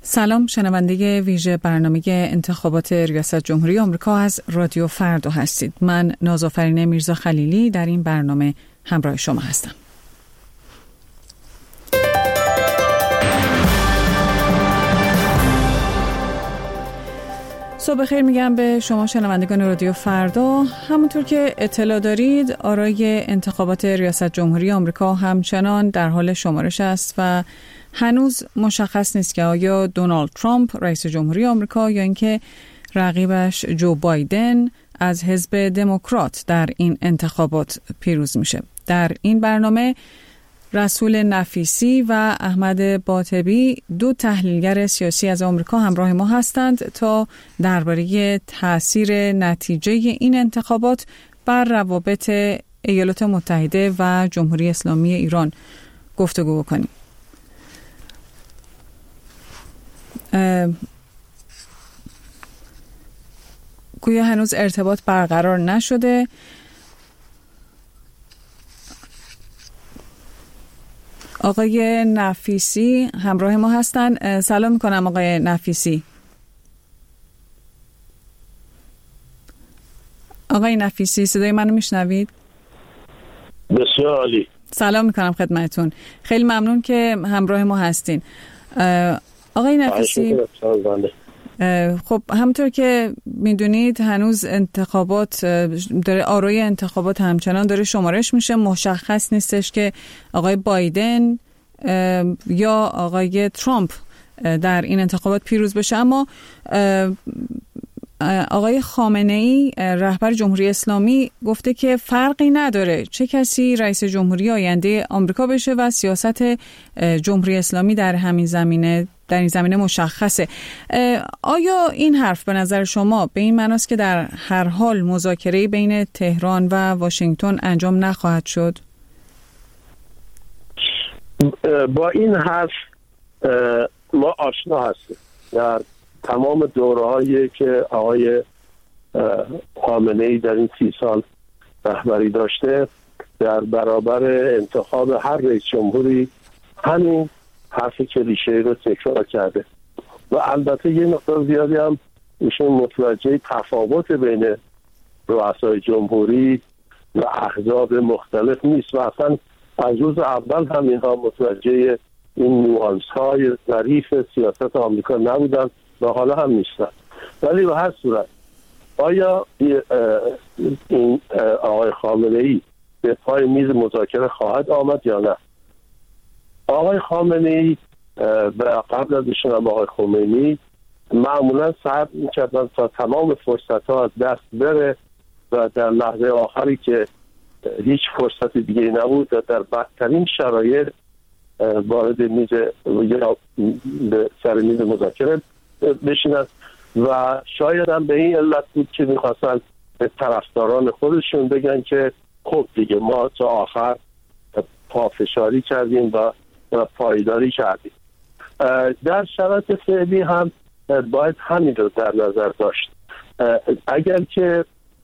سلام، شنونده ویژه برنامه انتخابات ریاست جمهوری آمریکا از رادیو فردا هستید. من نازآفرین میرزا خلیلی در این برنامه همراه شما هستم. صبح خیر میگم به شما شنوندگان رادیو فردا. همونطور که اطلاع دارید آرای انتخابات ریاست جمهوری آمریکا همچنان در حال شمارش است و هنوز مشخص نیست که آیا دونالد ترامپ رئیس جمهوری آمریکا یا اینکه رقیبش جو بایدن از حزب دموکرات در این انتخابات پیروز میشه. در این برنامه رسول نفیسی و احمد باطبی، دو تحلیلگر سیاسی از آمریکا، همراه ما هستند تا درباره تأثیر نتیجه این انتخابات بر روابط ایالات متحده و جمهوری اسلامی ایران گفتگو بکنیم. گویا هنوز ارتباط برقرار نشده. آقای نفیسی همراه ما هستن. سلام میکنم آقای نفیسی. آقای نفیسی صدای منو میشنوید؟ بسیار عالی. سلام میکنم خدمتون. خیلی ممنون که همراه ما هستین. آقای نفیسی، خب همونطور که میدونید هنوز انتخابات داره، آرای انتخابات همچنان داره شمارش میشه. مشخص نیستش که آقای بایدن یا آقای ترامپ در این انتخابات پیروز بشه، اما آقای خامنه‌ای رهبر جمهوری اسلامی گفته که فرقی نداره چه کسی رئیس جمهوری آینده آمریکا بشه و سیاست جمهوری اسلامی در این زمینه مشخصه. آیا این حرف به نظر شما به این معناست که در هر حال مذاکره بین تهران و واشنگتن انجام نخواهد شد؟ با این حرف ما آشنا هستیم. در تمام دوره‌هایی که آقای خامنه‌ای در این 30 سال رهبری داشته، در برابر انتخاب هر رئیس جمهوری همین حرف کلیشه‌ای رو تکرار کرده و البته یه مقدار زیادی هم ایشون متوجه تفاوت بین رؤسای جمهوری و احزاب مختلف نیست و اصلا از روز اول هم اینها متوجه این نوانس‌های ظریف سیاست آمریکا نبودن و حالا هم نیستن. ولی به هر صورت آیا این آقای خامنه‌ای به پای میز مذاکره خواهد آمد یا نه؟ آقای خامنه‌ای قبل از ایشون هم آقای خمینی معمولا صبر می‌کردن تا تمام فرصت‌ها از دست بره و در لحظه آخری که هیچ فرصت دیگه نبود و در بدترین شرایط وارد میز یا به سر میز مذاکره بشینن و شاید هم به این علت بود که می‌خواستن به طرفداران خودشون بگن که خب دیگه ما تا آخر پافشاری کردیم و پایداری کردیم. در شرایط فعلی هم باید همین رو در نظر داشت. اگر که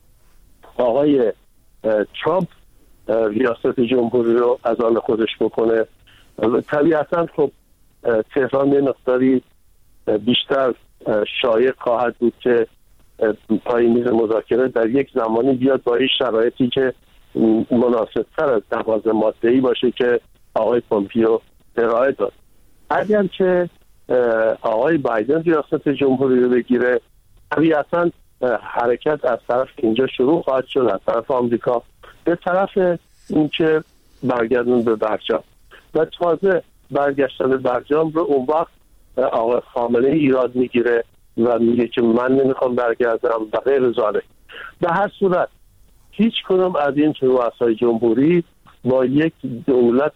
آقای ترامپ ریاست جمهوری رو از آن خودش بکنه، طبیعتا خب تهران یه مقداری بیشتر شایع خواهد بود که پای میز مذاکره در یک زمانی بیاد با این شرایطی که مناسب‌تر از نواز ماده‌ای باشه که آقای پومپیو ارائه داد. اگر که آقای بایدن ریاست جمهوری رو بگیره، طبیعتاً حرکت از طرف اینجا شروع خواهد شد، از طرف آمریکا به طرف اینکه برگردون به برجام و تازه برگشتن به برجام رو اون وقت آقای خامنه‌ای ایراد میگیره و میگه که من نمیخوام برگردم و غیر ذالک. به هر صورت هیچ کدوم از این رؤسای جمهوری با یک دولت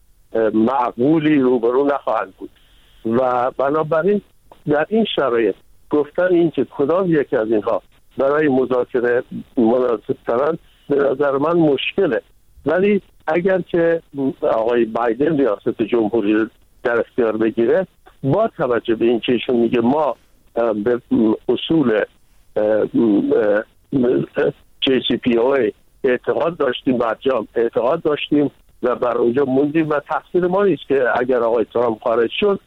معقولی روبرو نخواهند بود و بنابراین در این شرایط گفتن این که کدام یک از اینها برای مذاکره مناسب ترند به نظر من مشکله. ولی اگر که آقای بایدن ریاست جمهوری در اختیار بگیره، با توجه به این که ایشون میگه ما به اصول JCPOA اعتقاد داشتیم، برجام اعتقاد داشتیم و بر اونجا موندیم و تقصیر ما نیست که اگر آقای ترامپ خارج شد